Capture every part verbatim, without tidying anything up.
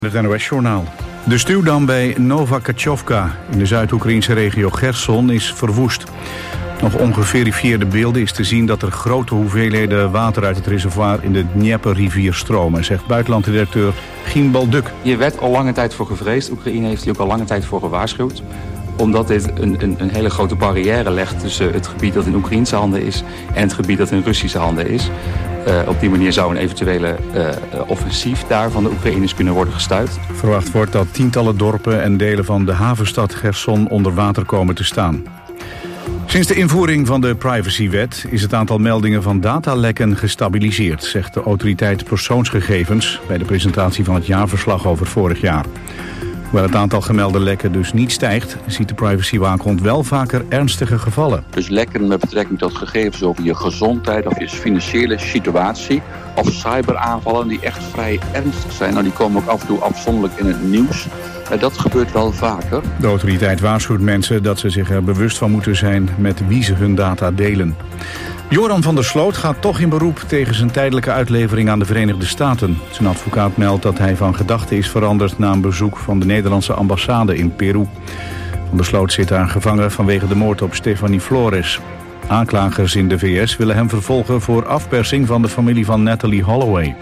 Het N O S-journaal. De stuwdam bij Nova-Kachovka in de Zuid-Oekraïnse regio Gerson is verwoest. Nog ongeverifieerde beelden is te zien dat er grote hoeveelheden water uit het reservoir in de Dnieper-rivier stromen, zegt buitenlandredacteur Gien Balduk. Hier werd al lange tijd voor gevreesd. Oekraïne heeft hier ook al lange tijd voor gewaarschuwd. Omdat dit een, een, een hele grote barrière legt tussen het gebied dat in Oekraïnse handen is en het gebied dat in Russische handen is. Uh, op die manier zou een eventuele uh, offensief daar van de Oekraïners kunnen worden gestuit. Verwacht wordt dat tientallen dorpen en delen van de havenstad Gerson onder water komen te staan. Sinds de invoering van de privacywet is het aantal meldingen van datalekken gestabiliseerd, zegt de autoriteit persoonsgegevens bij de presentatie van het jaarverslag over vorig jaar. Hoewel het aantal gemelde lekken dus niet stijgt, ziet de privacywaakhond wel vaker ernstige gevallen. Dus lekken met betrekking tot gegevens over je gezondheid of je financiële situatie of cyberaanvallen die echt vrij ernstig zijn. Nou, die komen ook af en toe afzonderlijk in het nieuws. Dat gebeurt wel vaker. De autoriteit waarschuwt mensen dat ze zich er bewust van moeten zijn met wie ze hun data delen. Joran van der Sloot gaat toch in beroep tegen zijn tijdelijke uitlevering aan de Verenigde Staten. Zijn advocaat meldt dat hij van gedachte is veranderd na een bezoek van de Nederlandse ambassade in Peru. Van der Sloot zit daar gevangen vanwege de moord op Stephanie Flores. Aanklagers in de V S willen hem vervolgen voor afpersing van de familie van Natalie Holloway.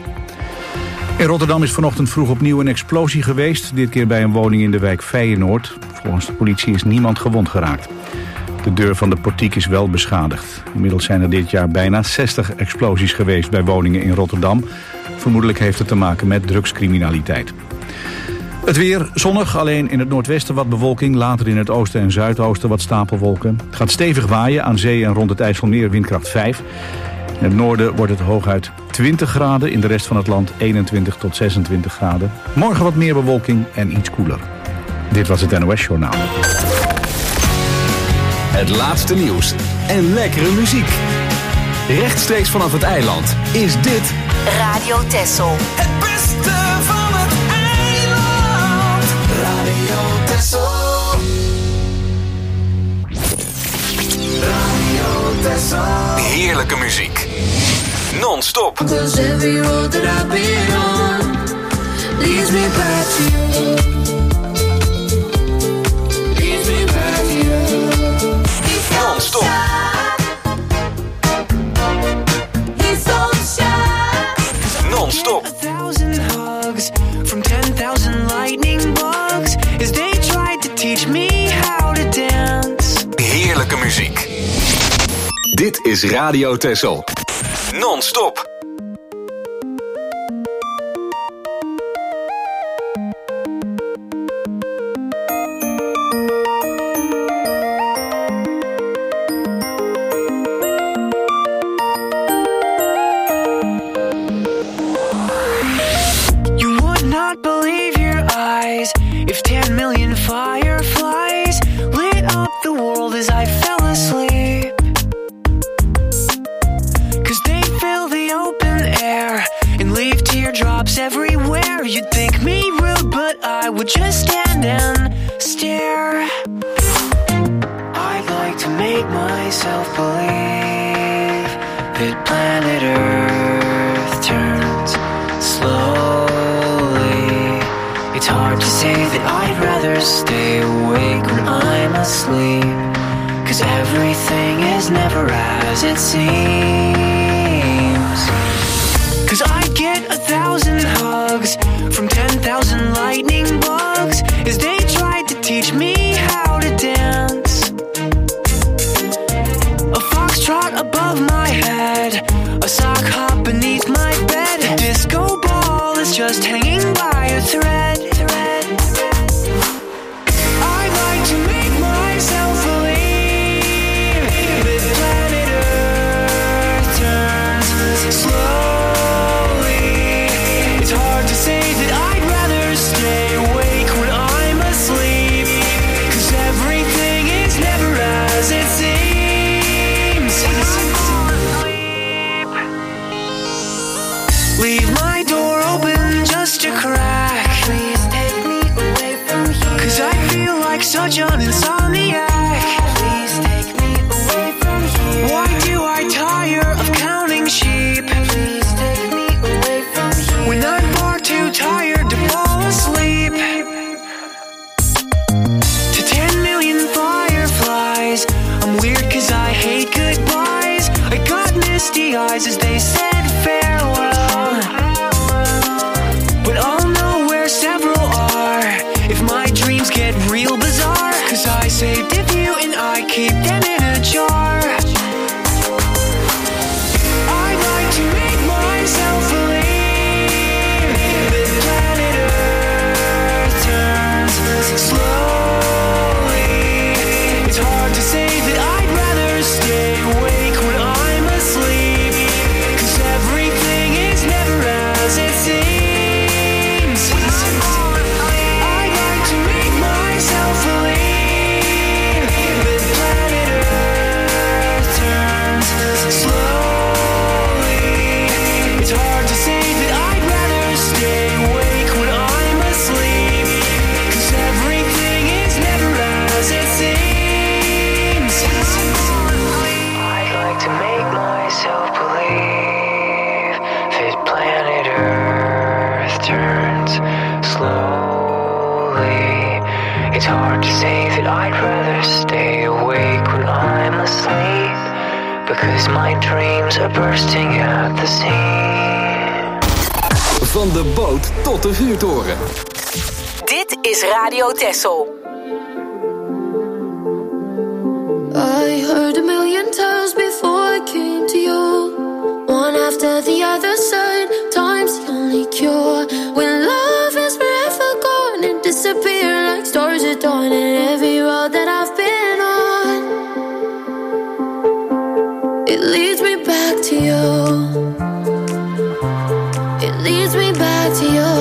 In Rotterdam is vanochtend vroeg opnieuw een explosie geweest, dit keer bij een woning in de wijk Feyenoord. Volgens de politie is niemand gewond geraakt. De deur van de portiek is wel beschadigd. Inmiddels zijn er dit jaar bijna zestig explosies geweest bij woningen in Rotterdam. Vermoedelijk heeft het te maken met drugscriminaliteit. Het weer zonnig, alleen in het noordwesten wat bewolking. Later in het oosten en zuidoosten wat stapelwolken. Het gaat stevig waaien, aan zee en rond het IJsselmeer windkracht vijf. In het noorden wordt het hooguit twintig graden. In de rest van het land eenentwintig tot zesentwintig graden. Morgen wat meer bewolking en iets koeler. Dit was het N O S-journaal. Het laatste nieuws en lekkere muziek. Rechtstreeks vanaf het eiland is dit Radio Texel. Het beste van het eiland. Radio Texel. Radio Texel. Heerlijke muziek. Non-stop. Cause every road that I've been on leads me back to you. Leads me back to you. Non-stop. He's so shy. Non-stop. A thousand hugs from ten thousand lightning bugs as they tried to teach me how to dance. Heerlijke muziek. Dit is Radio Texel. Non-stop. If ten million fireflies lit up the world as I fell asleep, 'cause they fill the open air and leave teardrops everywhere. You'd think me rude, but I would just stand and stare. I'd like to make myself believe that planet Earth turns slow. It's hard to say that I'd rather stay awake when I'm asleep, 'cause everything is never as it seems. 'Cause I get a thousand hugs from ten thousand lightning bugs as they tried to teach me how to dance. A foxtrot above my head, a sock hop beneath my bed. A disco ball is just hanging by a thread. I'd like to make myself believe that planet Earth turns slowly. It's hard to say that I'd rather stay awake when I'm asleep, 'cause everything is never as it seems. Leave my door open just a crack. hard to say that I'd rather stay awake when I'm asleep, because my dreams are bursting at the seams. Van de boot tot de vuurtoren. Dit is Radio Texel. I heard a million times before I came to you. One after the other side, time's the only cure. When love is forever gone and disappear like stars at dawn. And every road that I've been on, it leads me back to you. It leads me back to you.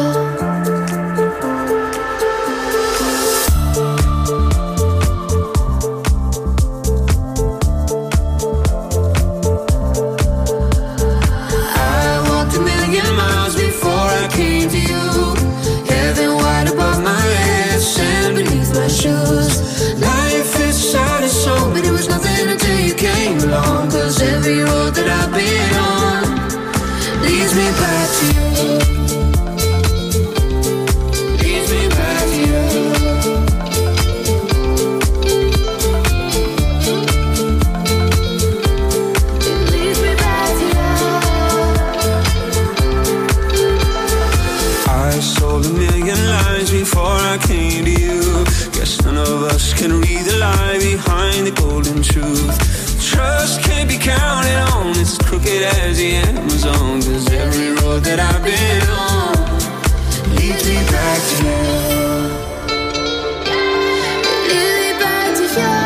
Life is sad and so, but it was nothing until you came along. Cause every road that I've been on leads me back to you. Leads me back to you. It leads me back to you. I sold a million lies before I came to you. Guess none of us can read the lie behind the golden truth. Trust can't be counted on, it's as crooked as the Amazon. Cause every road that I've been on leads me back to you. Leads me back to you.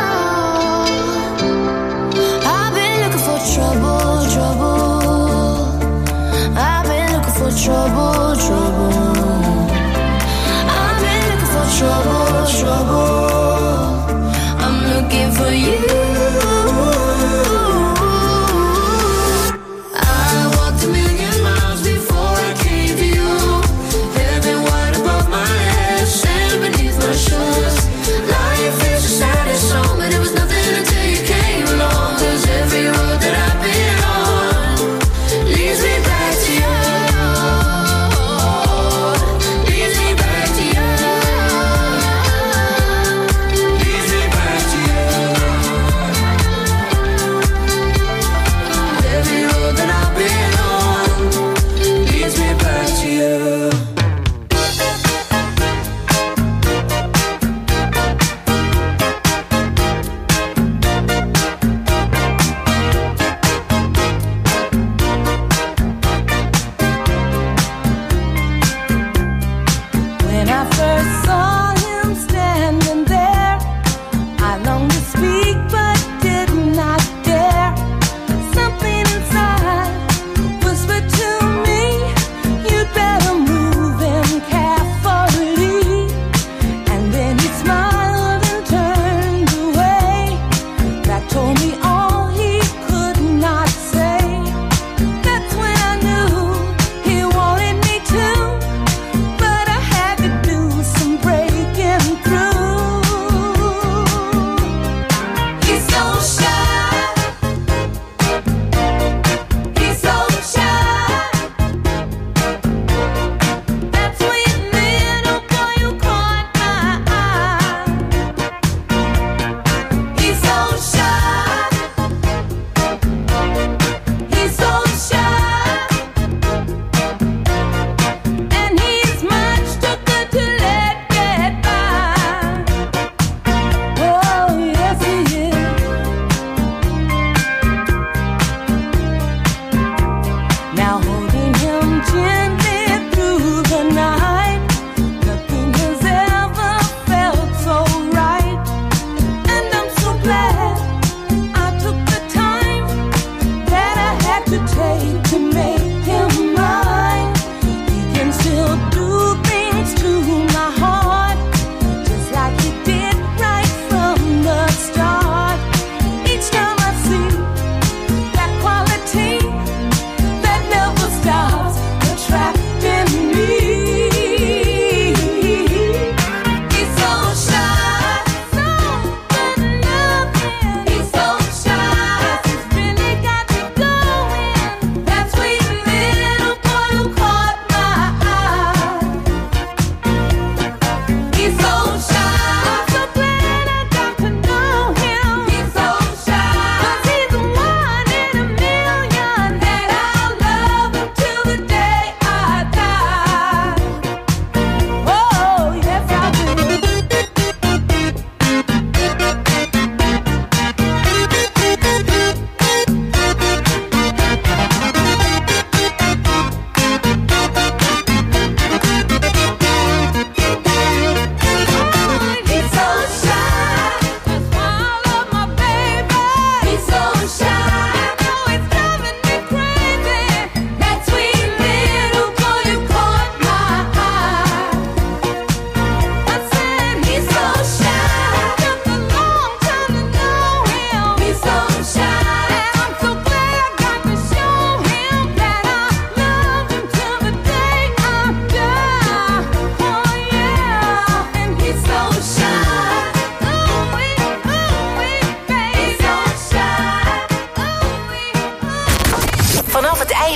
I've been looking for trouble, trouble. I've been looking for trouble, trouble. I've been looking for trouble, trouble. I'm looking for you.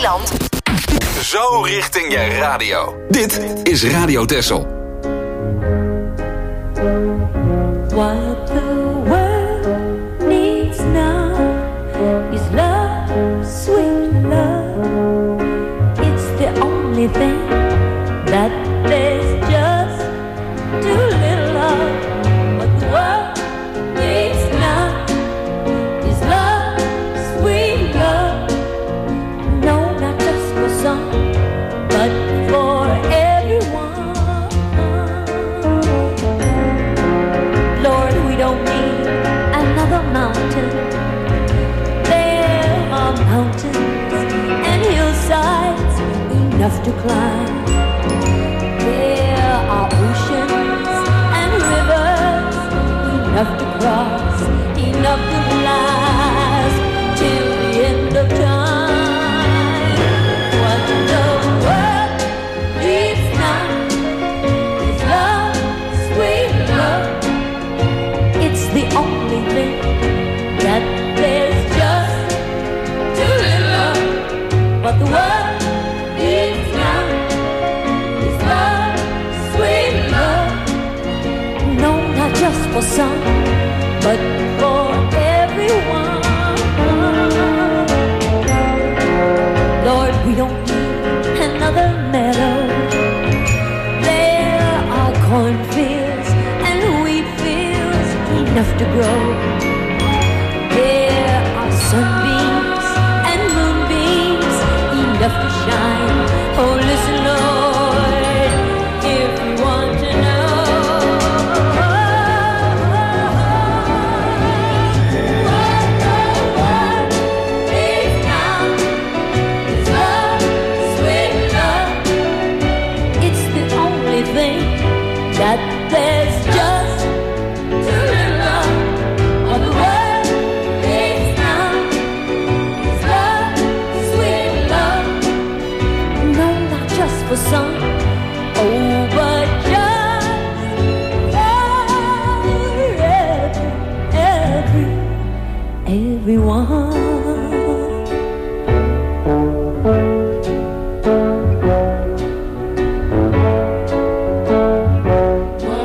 Nederland. Zo richting je radio. Dit is Radio Texel. What the world needs now is love, sweet love. It's the only thing that there's just too little of. What the world needs now is love, sweet love. No, not just for some, but for everyone. Lord, we don't need another mountain. There are mountains and hillsides enough to climb. There are oceans and rivers enough to cross, enough to last till the end of time. What the world needs now is love, sweet love. It's the only thing that there's just too little of. What the world needs now is love, sweet love. No, not just for some, but for everyone. Lord, we don't need another meadow. There are cornfields and wheat fields enough to grow. There are sunbeams and moonbeams enough to shine. Oh, listen, Lord, if you want to know what the world needs now is love, sweet love. It's the only thing that there's just too little of. What the world needs now is love, sweet love. No, not just for some, oh, but just for every, every, everyone. What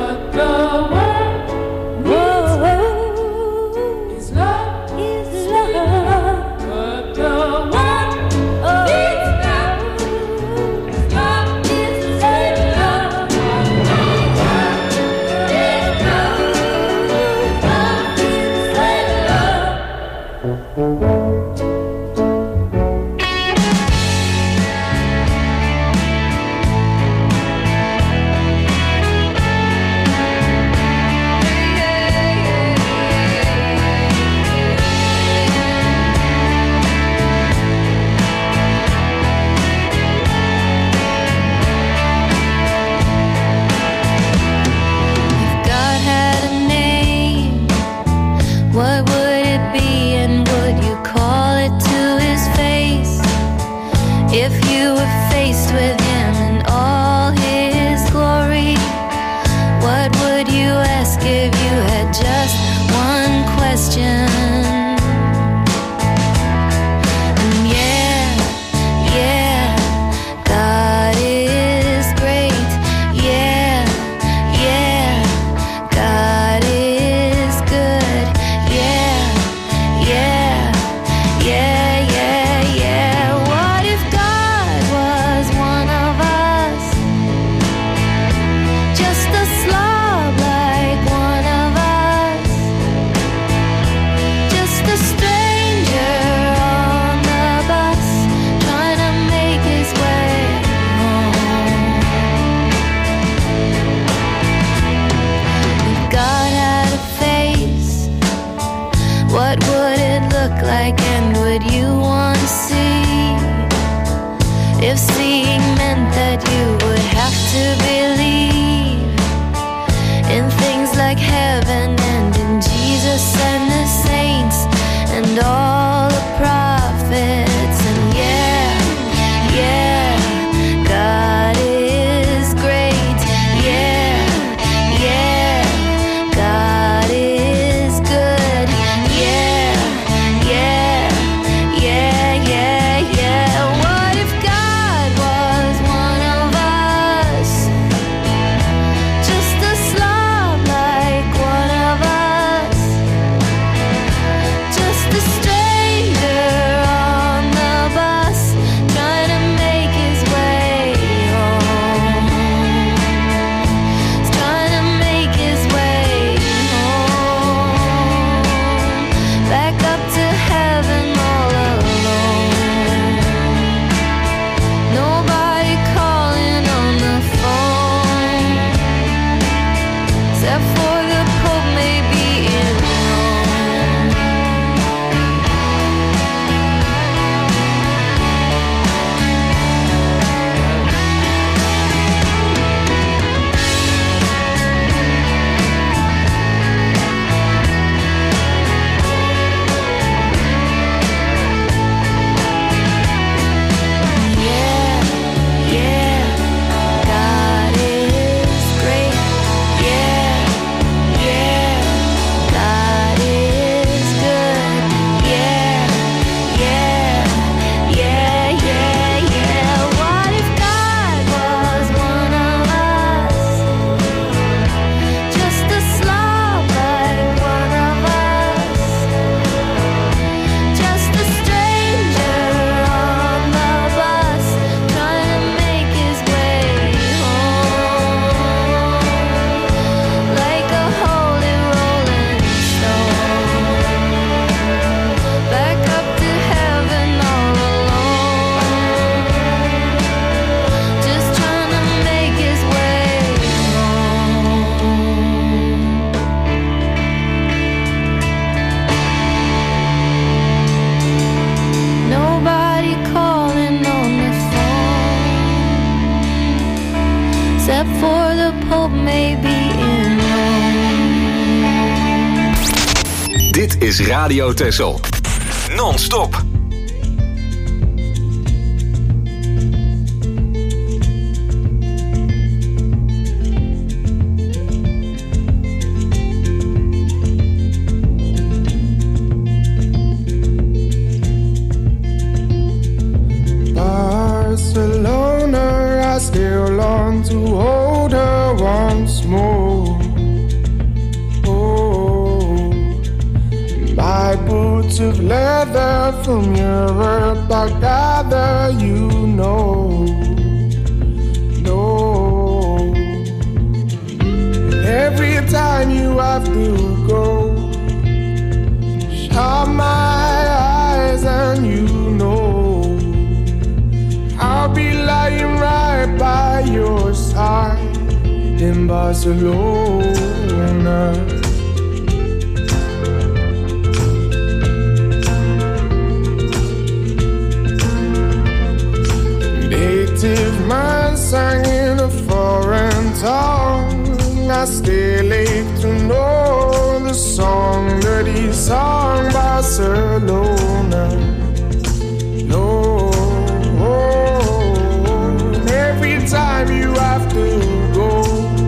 or the Pope may be in Rome. Dit is Radio Texel. Non-stop. Barcelona, I still long to hold her once more. Oh, my boots of leather from Europe, I gather you know, no. Every time you have to go, shut my eyes and you know I'll be lying right by your side in Barcelona. Native man sang in a foreign tongue. I still ache to know the song that he sang, Barcelona. No. Every time you have to go,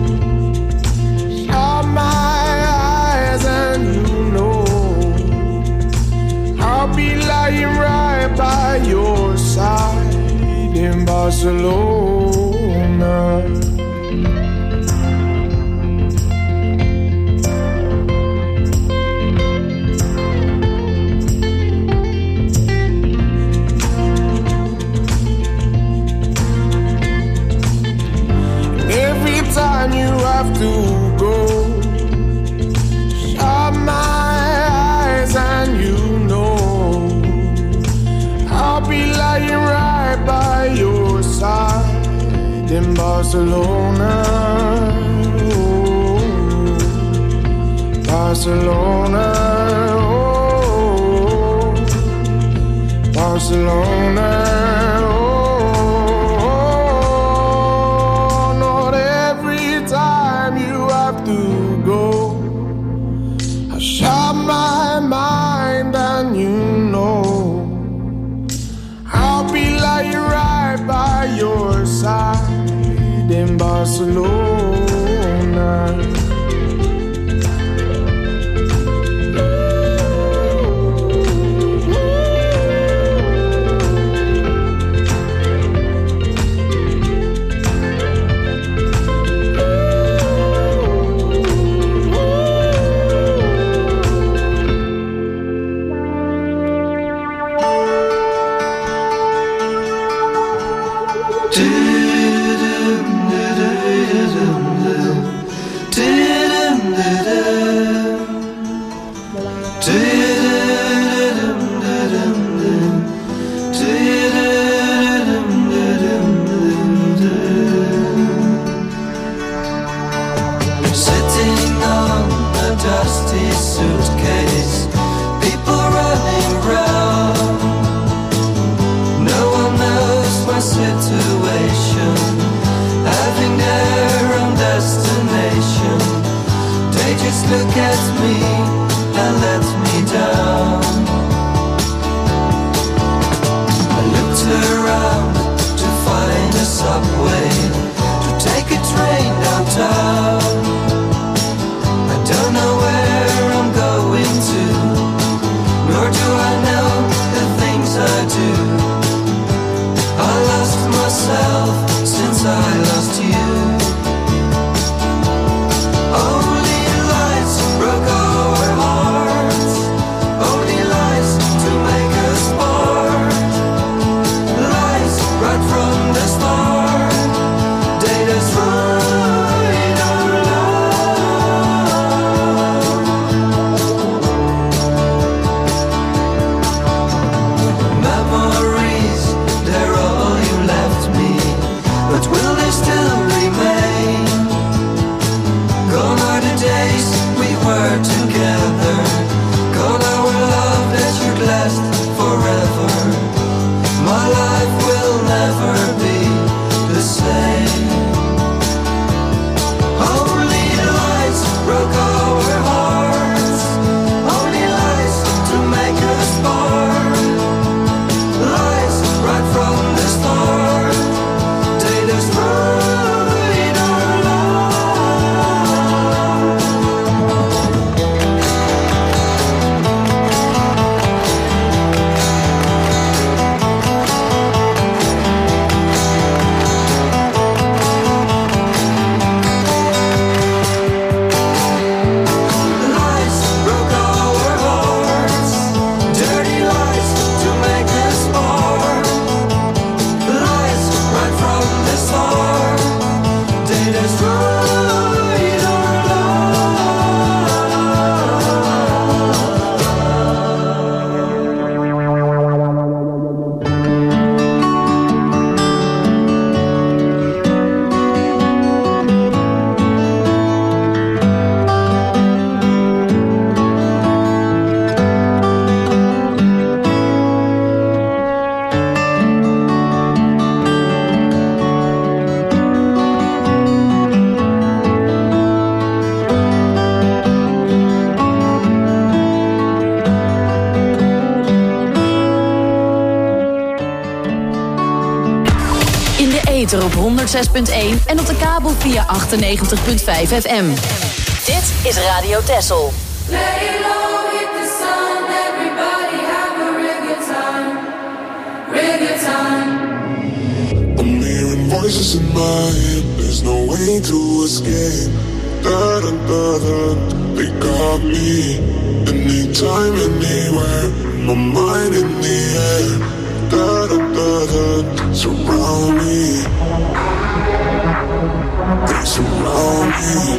shut my eyes and you know I'll be lying right by your side in Barcelona. Time you have to go, shut my eyes and you know I'll be lying right by your side in Barcelona. Oh, Barcelona, oh, Barcelona. Shut my mind and you know I'll be lying right by your side in Barcelona. Look at me and let me down. I looked around to find a subway, to take a train downtown. I don't know where I'm going to, nor do I know the things I do. I lost myself since I lost you. Only lights broke our ether op honderd zes punt één en op de kabel via achtennegentig komma vijf F M. Dit is Radio Texel. Lay low with the sun, everybody have a real good time, real good time. I'm hearing voices in my head, there's no way to escape. Da da da da, they got me. Anytime, anywhere, my mind in the air. Da da da da, surround me. They surround me.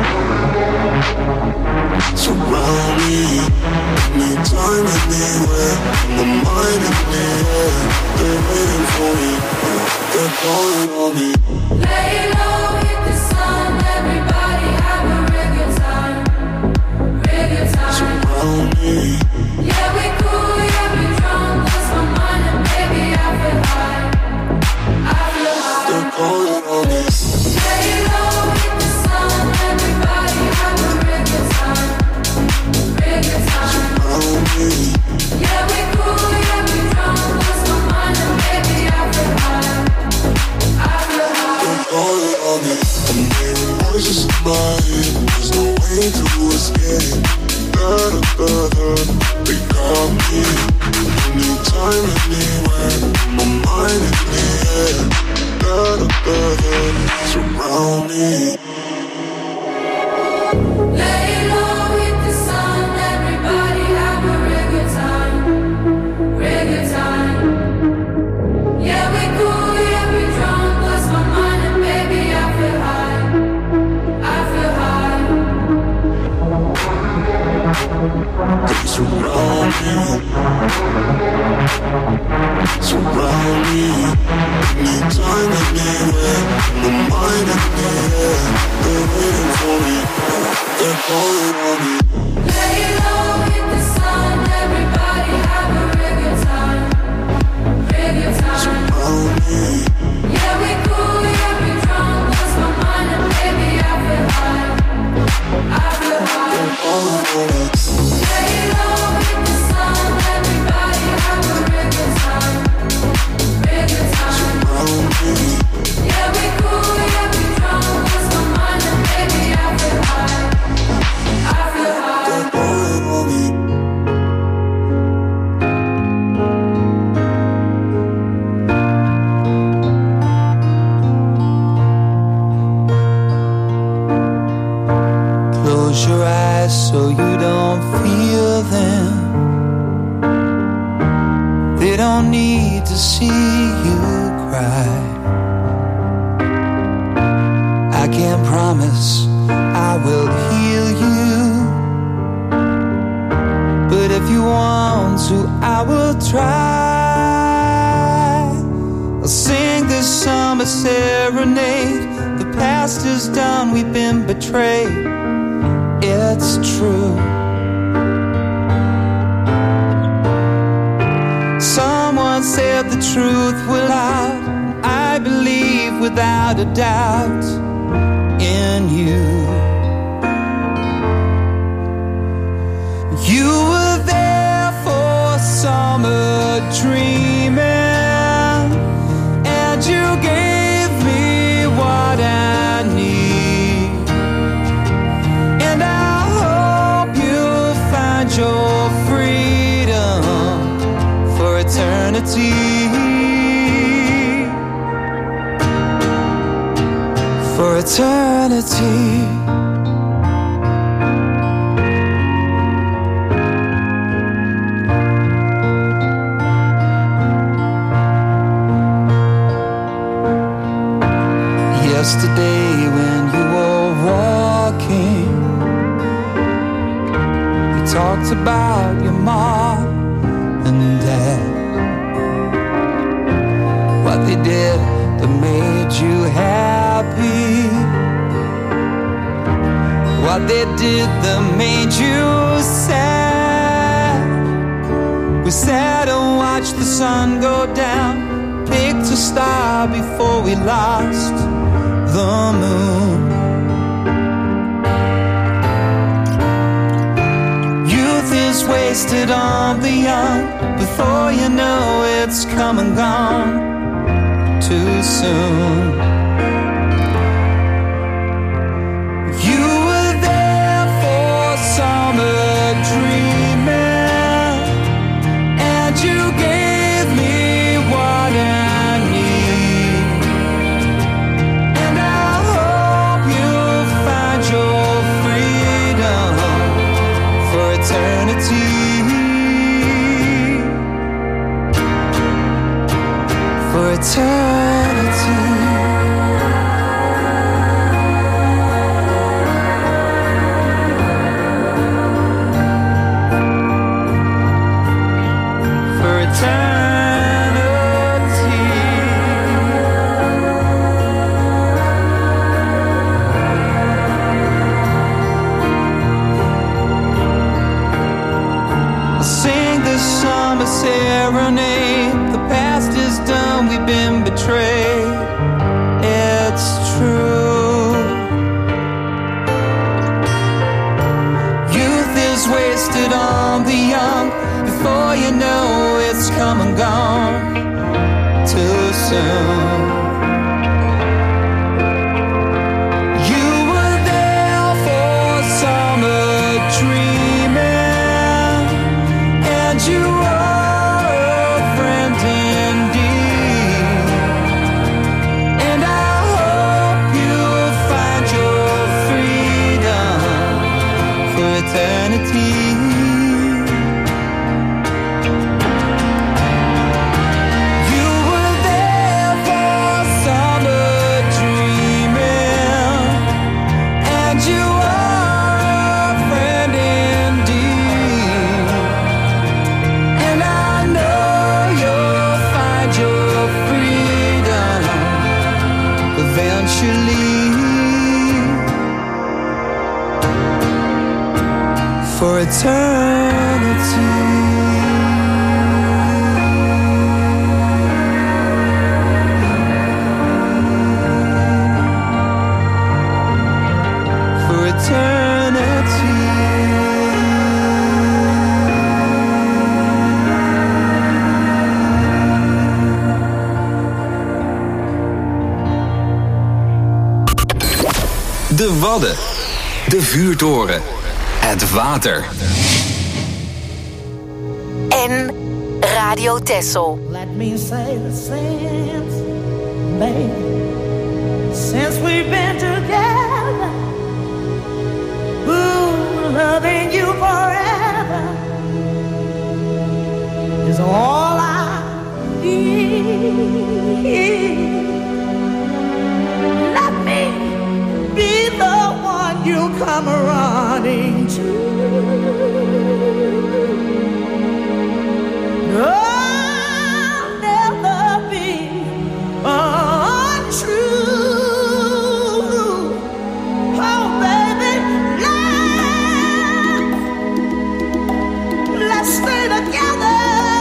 Surround me. Anytime, anywhere, my mind in the air. They're waiting for me, they're calling on me. Lay low with the sun, everybody have a real good time, real good time. Surround me. Yeah, we cool, yeah, we drunk, lost my mind and baby I feel high, I feel high. They're calling on me. Lay low with the sun, everybody have a real good time, real good time. Surround me. Yeah, we cool, yeah, we drunk, lost my mind and baby I feel high, I feel high. They're calling on me. I'm hearing voices in my head, there's no way to escape. Da da da da, they got me. Anytime, anywhere, my mind in the air. Da da da da, surround me. Lay low with the sun, everybody have a real good time, real good time. Yeah, we cool, yeah, we drunk, lost my mind and baby I feel high, I feel high. They surround me. Surround me. Anytime, anywhere, my mind in the air. They're waiting for me, they're calling on me. Lay low with the sun, everybody have a real good time, real good time. Surround me. Yeah, we cool, yeah, we drunk, lost my mind and baby I feel high, I feel high. They're calling on me. Lay low with the sun, everybody have a real good time, real good time. Surround me. Yeah, we cool, yeah, we drunk, lost my mind and baby I feel high, I feel high. They're calling on me. Close your eyes so you don't feel them. They don't need to see you cry. I can't promise I will heal you, but if you want to, I will try. I'll sing this summer serenade. The past is done, we've been betrayed. It's true. Someone said the truth will out. I believe without a doubt in you. You were there for summer dreaming, and you gave me what I need. And I hope you'll find your freedom for eternity. For eternity. Yesterday when you were walking, you talked about your mom and dad, what they did that made you happy, what they did that made you sad. We sat and watched the sun go down, picked a star before we lost the moon. Youth is wasted on the young. Before you know it's come and gone too soon. You were there for summer dreaming, and you gave me what I need. And I hope you'll find your freedom for eternity. For eternity. For eternity. I'll sing this summer serenade. The past is done, we've been betrayed. It's true. Youth is wasted on the young. Before you know it's come and gone too soon. You were there for summer dreaming, and you are a friend indeed. And I hope you'll find your freedom for eternity. You were there for summer dreaming, and you are a friend indeed. And I know you'll find your freedom eventually. For eternity. For eternity. De Wadden. De vuurtoren. Het water. En Radio Texel. Let me say the same, baby. Since we've been together, ooh, loving you forever is all I need. Let me be the one you come running to. I'll never be untrue. Oh, baby, let's, let's stay together.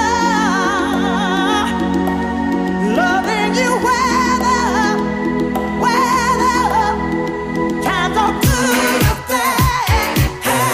Loving you weather, weather. Times are good or bad.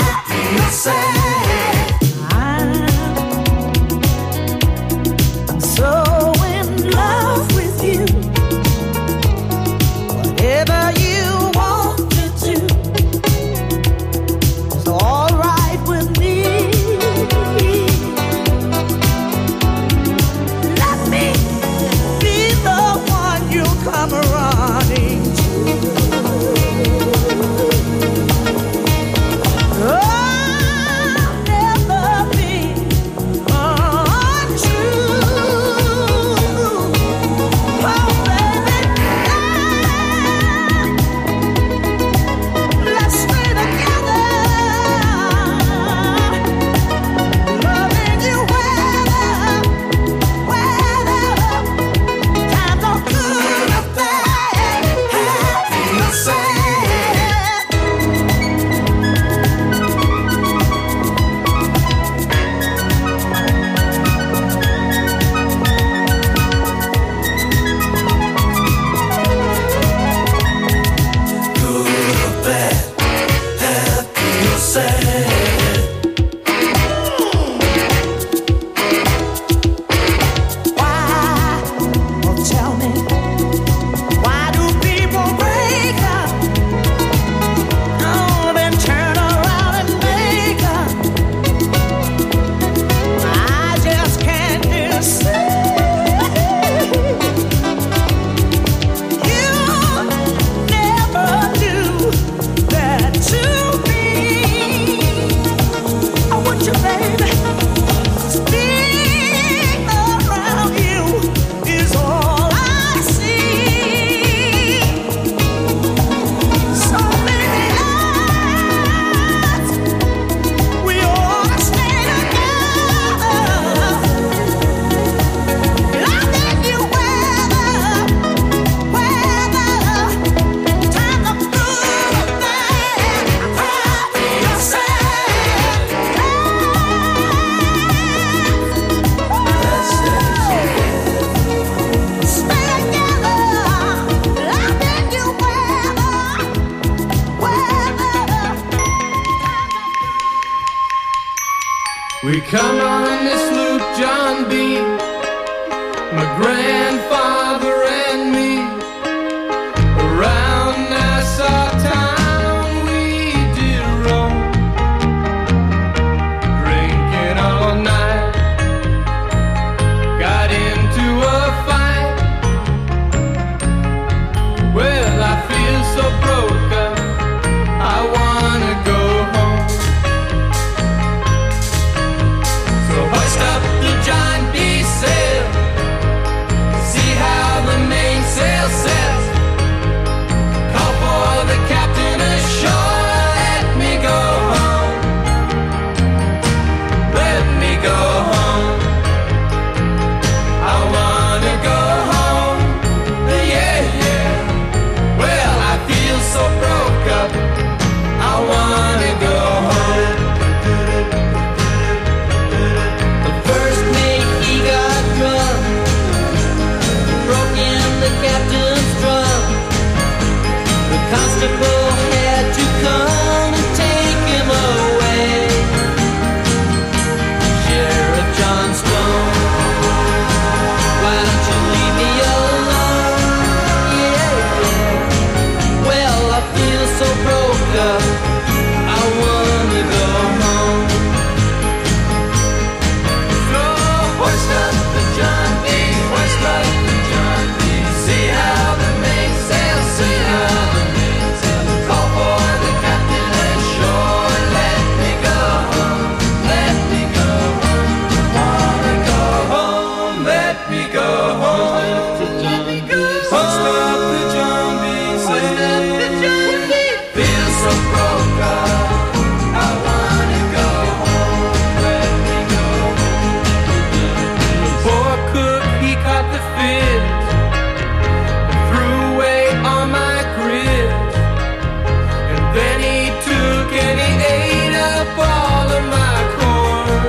We come on this loop, John B., my grandfather and me, around Nassau town we did roam, drinking all night, got into a fight. Well, I feel so broke up, I wanna go home. So hoist up the John B. sail, see how the mainsail sets. Call for the captain ashore, let me go home. Let me go home. I wanna go home. Yeah, yeah. Well, I feel so broke up, I wanna go home. The first mate, he got drunk, broke in the captain's drum. The constable had to come and take him away. Sheriff John Stone, why don't you leave me alone? Yeah, yeah. Well, I feel so broke up, I wanna go home. So hoist up the John B., hoist up the John B. See how the mainsail, see how the mainsail. Call for the captain ashore, let me go home, let me go home. Wanna go home, let me go home. Hoist up the John B., hoist up the John B. Feel so broke up, I wanna go home, let me go home. The poor cook, he caught the fish, threw away all my grits, and then he took and he ate up all of my corn.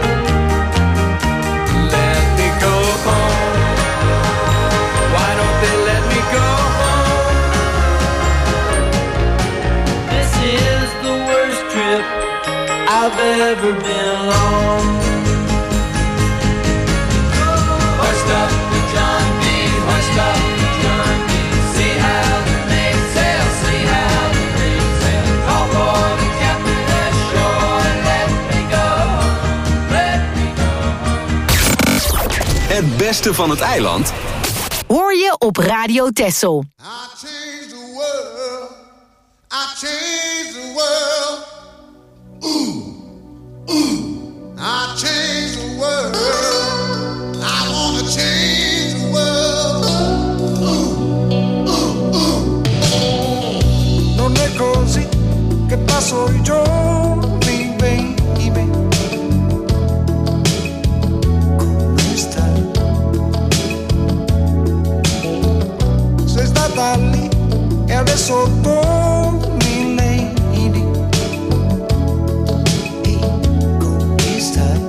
Let me go home. Why don't they let me go home? This is the worst trip I've ever been on. Hoist up the John B., hoist up the John B. See how the mainsail, see how the mainsail. Call for the captain ashore, let me go home, let me go home. Het beste van het eiland Hoor je op Radio Texel. I changed the world. I changed the world. Ooh, ooh. I changed the world. I wanna change the world. Ooh, ooh, ooh. Non è così che passo i giorni, baby. Come stai? Sei stata lì e adesso torni, lady. E come stai?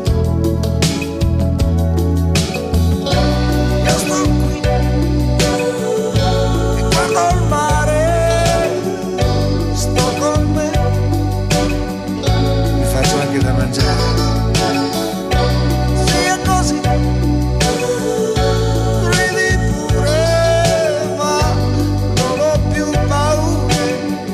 Io sto qui e guardo il mare, sto con me, mi faccio anche da mangiare. Sì, è così. Ridi pure, ma non ho più paura.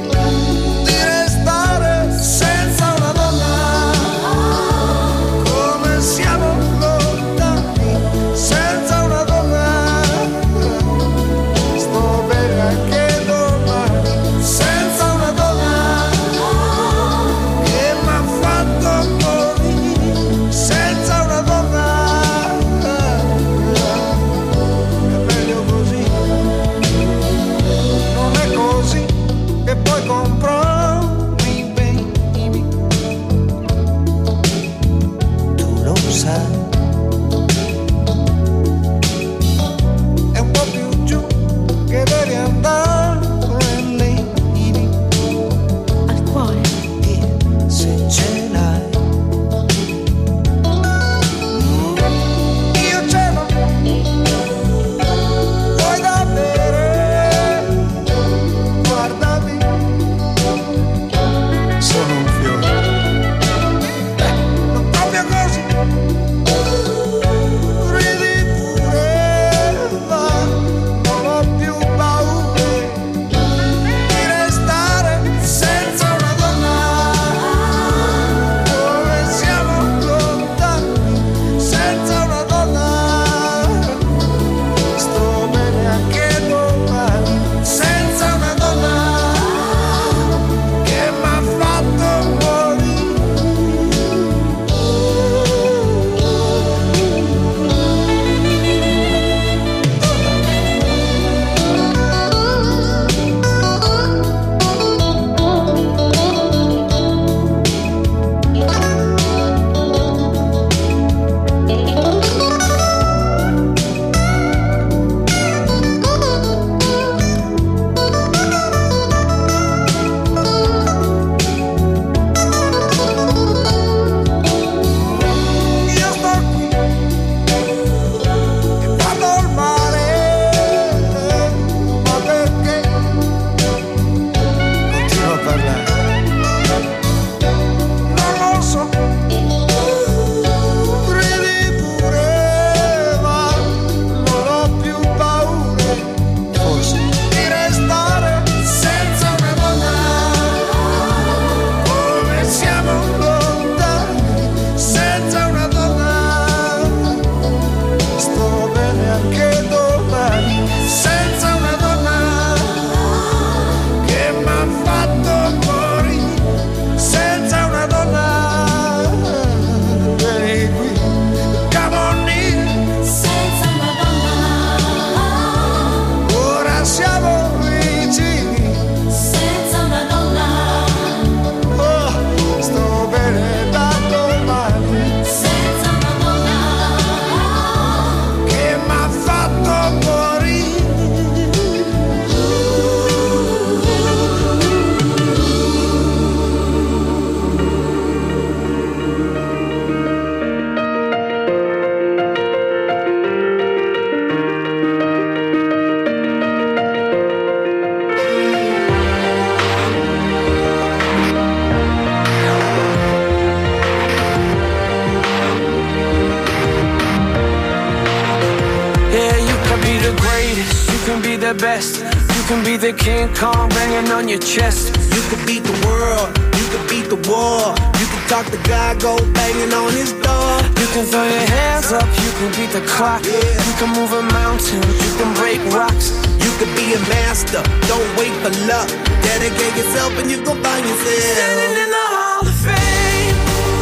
the best. You can be the King Kong banging on your chest. You can beat the world, you can beat the war. You can talk to God, go banging on his door. You can throw your hands up, you can beat the clock. Yeah. You can move a mountain, you can break rocks. You can be a master, don't wait for luck. Dedicate yourself and you gon' find yourself standing in the Hall of Fame.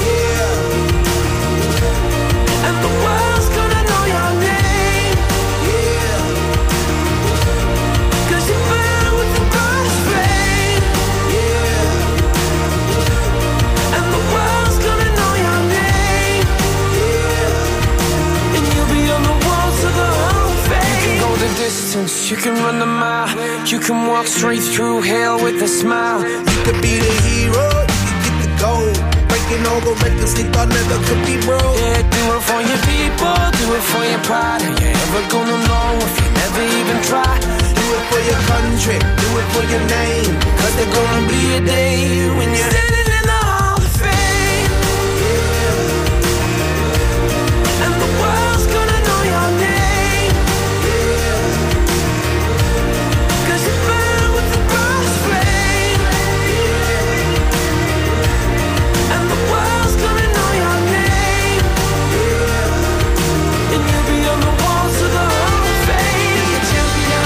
Yeah. And the world's gonna know your name. Yeah. Cause you burn with the brightest flame. Yeah. And the world's gonna know your name. Yeah. And you'll be on the walls of the Hall of Fame. You can go the distance, you can run the mile. You can walk straight through hell with a smile. You could be the hero, you can get the gold. Breaking all the records they thought never could be broke. Yeah, do it for your people, do it for your pride. Are you ever gonna know if you never even try? Do it for your country, do it for your name. Cause there's gonna be a day when you're standing in the Hall of Fame. Yeah. And the world's gonna know your name. Yeah. Cause you burn with the brightest flame. Yeah. And the world's gonna know your name. Yeah. And you'll be on the walls of the Hall of Fame. Be a champion.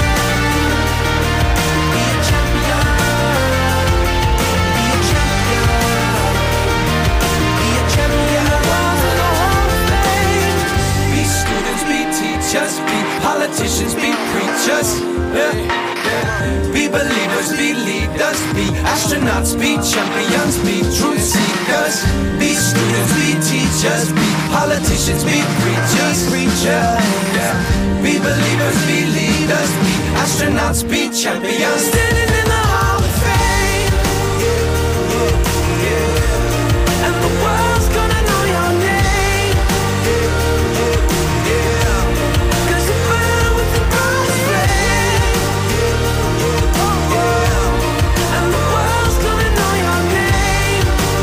Be a champion. Be a champion. Be a champion. Walls of the Hall of Fame. Be students, be teachers, be politicians, be preachers. Yeah. Be believers, be leaders, be astronauts, be champions, be truth seekers. Be students, be teachers, be politicians, be preachers, preachers. Yeah. Be believers, be leaders, be astronauts, be champions. Standing in the Hall of Fame. Yeah, yeah, yeah. And the world's gonna know your name. Yeah, yeah. Cause you burn with the brightest flame. Yeah. And the world's gonna know your name.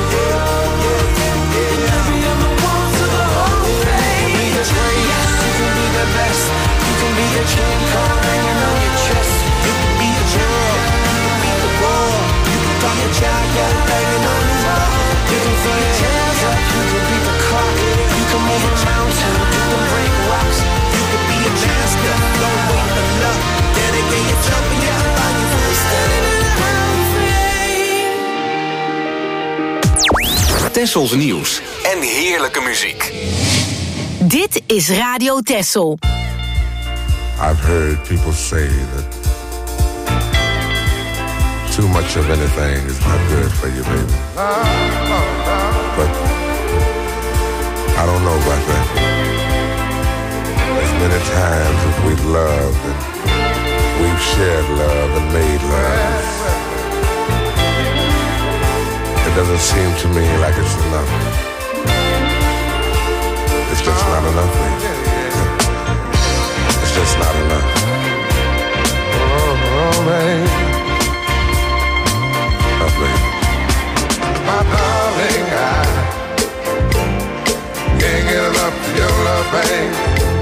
And you'll be on the walls of the Hall of Fame. You can be the greatest, you can be the best. You can be the King Kong hanging on your chest. You can be the world, you can be the war. You can talk to God, go banging on his door. You can throw your hands up, you can beat the clock. You can move a mountain, you can break rocks. You can be a master, don't wait for luck. Dedicate yourself and you'll find yourself Standing in the Hall of Fame. Tessels nieuws en heerlijke muziek. Dit is Radio Tessel. I've heard people say that too much of anything is not good for you, baby. But I don't know about that. As many times as we've loved and we've shared love and made love, it doesn't seem to me like it's enough. It's just not enough, baby. It's just not enough. Oh, oh baby. Oh, baby. My darling, I can't get enough of your love, baby.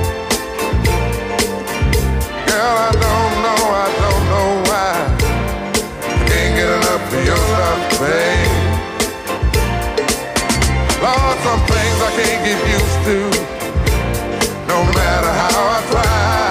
Girl, I don't know, I don't know why I can't get enough of your love, baby. Lord, some things I can't get used to, no matter how I try.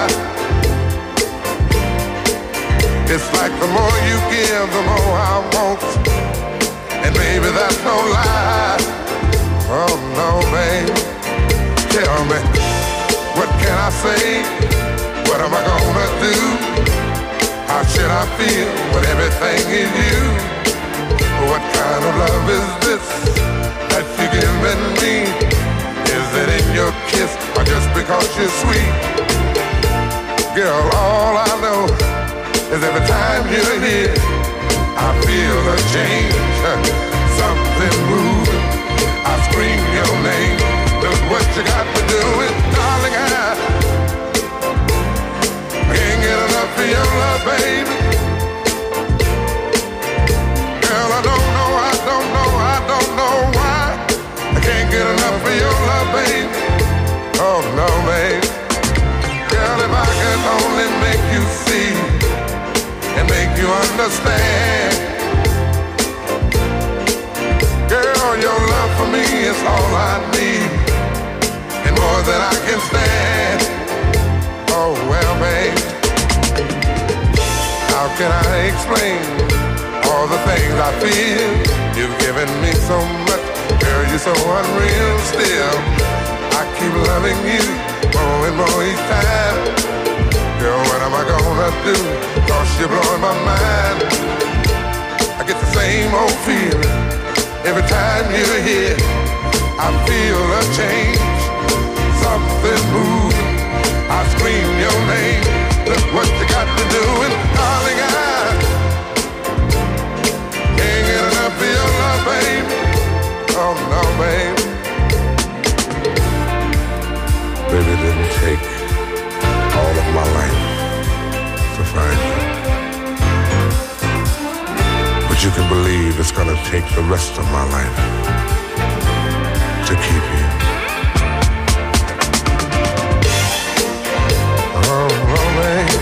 It's like the more you give, the more I want. And baby, that's no lie. Oh no, baby. Tell me, what can I say? What am I gonna do? How should I feel when everything is you? What kind of love is this that you're giving me? Is it in your kiss or just because you're sweet? Girl, all I know is every time you're here, I feel a change, something moving. I scream your name. Look what you got to do it, darling. I can't get enough of your love, baby. Girl, I don't know, I don't know. understand. Girl, your love for me is all I need, and more than I can stand. Oh, well, babe, how can I explain all the things I feel? You've given me so much, girl, you're so unreal still. I keep loving you more and more each time. Girl, what am I gonna do? Cause you're blowing my mind. I get the same old feeling every time you're here. I feel a change, something moving. I scream your name. Look what you got to do, and darling, I can't get enough of your love, babe. Oh no, babe. Baby, it didn't take all of my life to find you, but you can believe it's gonna take the rest of my life to keep you. Oh, oh, babe.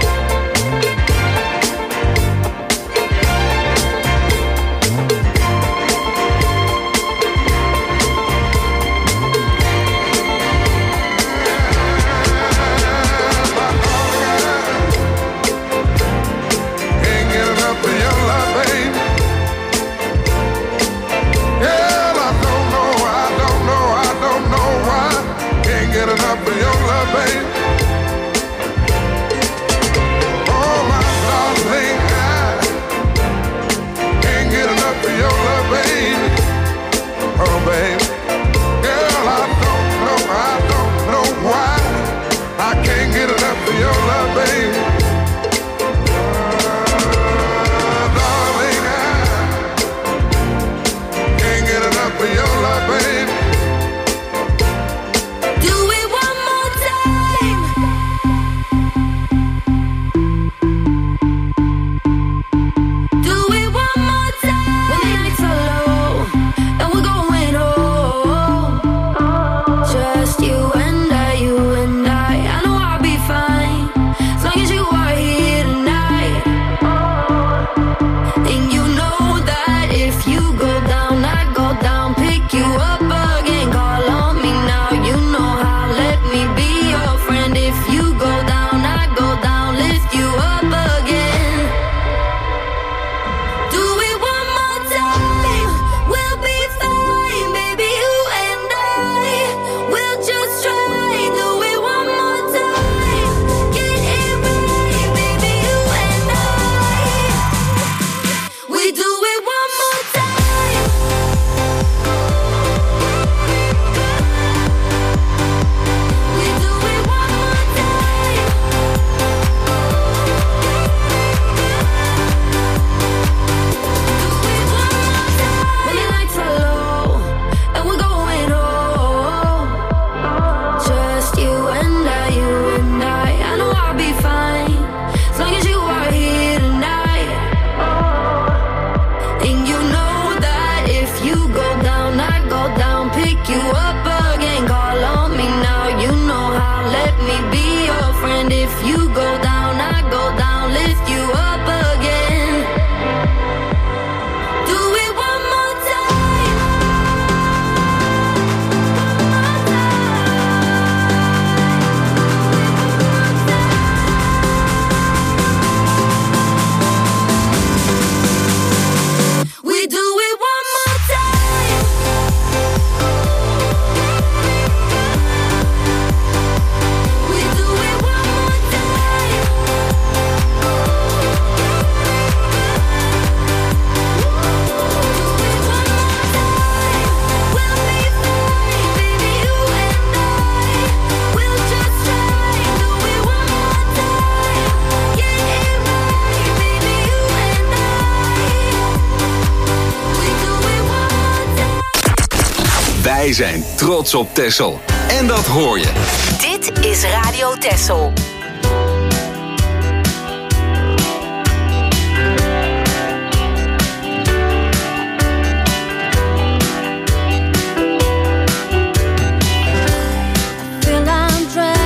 Wij zijn trots op Texel. En dat hoor je. Dit is Radio Texel.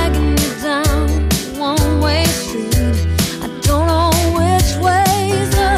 One way street. I don't know which way's up.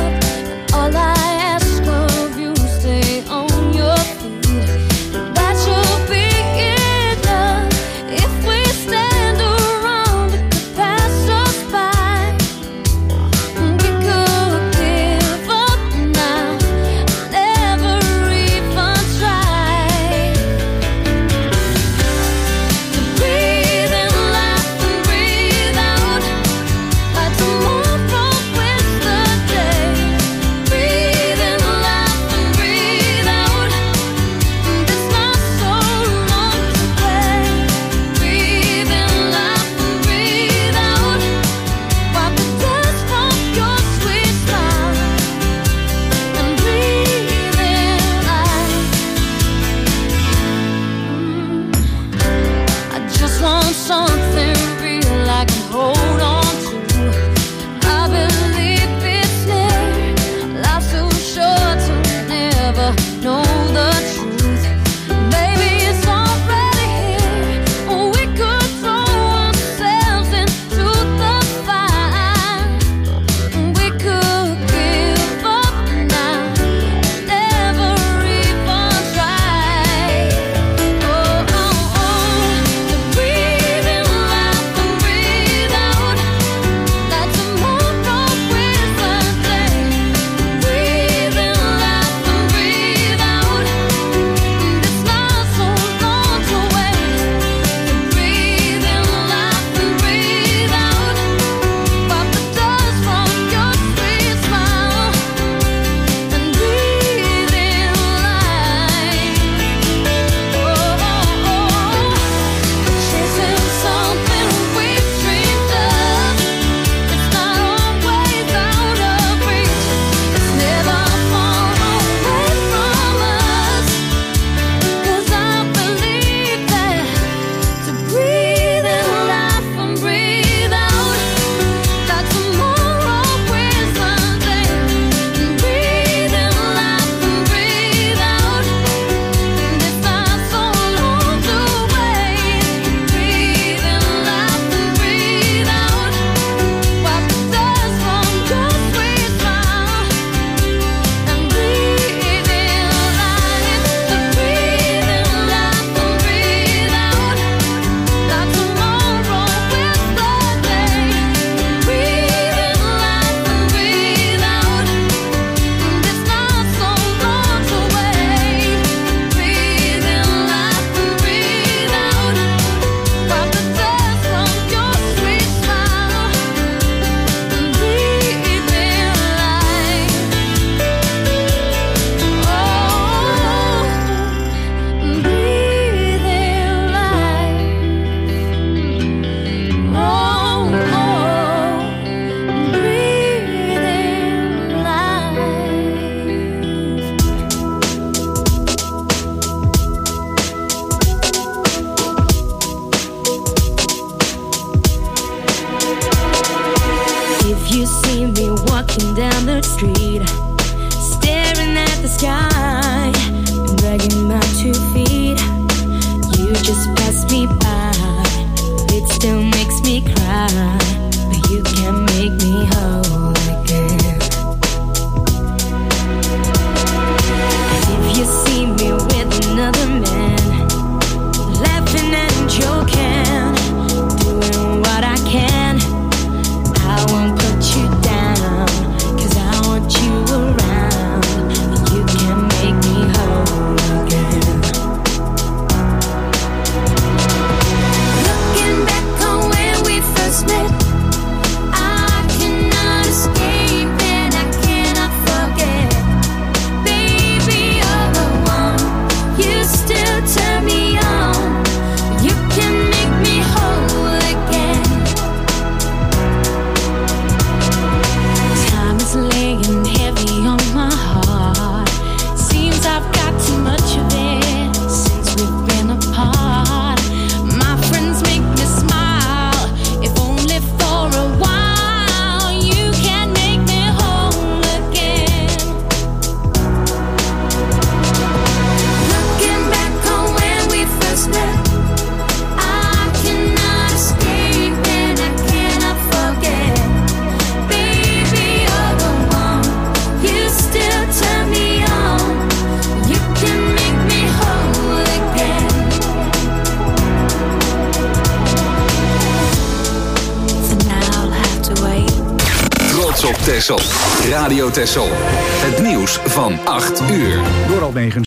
Texel. Radio Texel. Het nieuws van acht uur. Door Almegens.